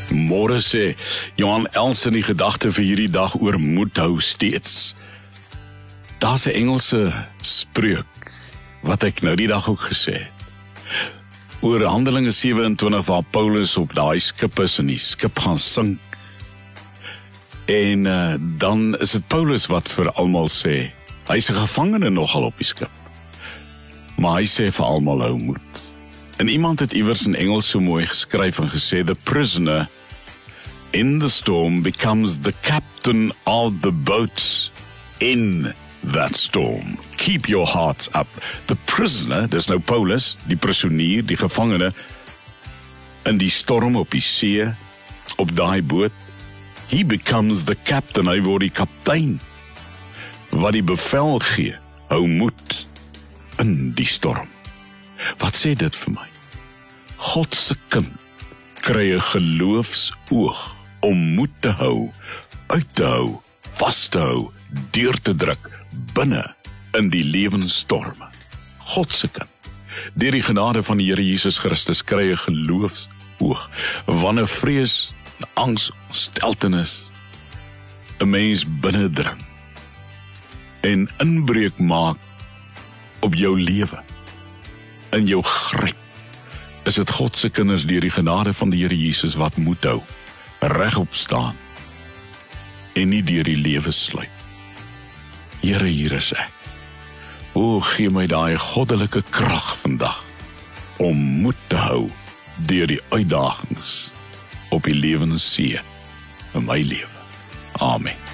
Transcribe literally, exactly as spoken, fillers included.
Môre sê Johan Els in die gedagte vir hierdie dag oor moed hou steeds. Daar's 'n Engelse spreuk wat ek nou die dag ook gesê het. Oor Handelinge sewe en twintig waar Paulus op daai skip is en die skip gaan sink. En uh, dan is dit Paulus wat vir almal sê, hy's 'n gevangene nogal op die skip. Maar hy sê vir almal hou moed. En iemand het iewers in Engels so mooi geskryf en gesê, the prisoner in the storm becomes the captain of the boats in that storm. Keep your hearts up. The prisoner, dis nou Paulus, die prisonier, die gevangene, in die storm op die see, op daai boot, he becomes the captain, hy word die kaptein, wat die bevel gee, hou moed in die storm. Wat sê dit vir my? God se kind kry 'n geloofsoog om moed te hou, uit te hou, vas te hou, deur te druk, binne in die lewensstorme. God se kind, deur die genade van die Here Jesus Christus kry 'n geloofsoog, wanneer vrees, angs, ontsteltenis 'n mens binnendring en inbreuk maak op jou lewe, in jou gryp, is dit God se kinders deur die genade van die Here Jesus wat moed hou, regop staan en nie deur die lewe sluip. Here, hier is ek. O, gee my daai goddelike krag vandag om moed te hou deur die uitdagings op die lewenssee in my lewe. Amen.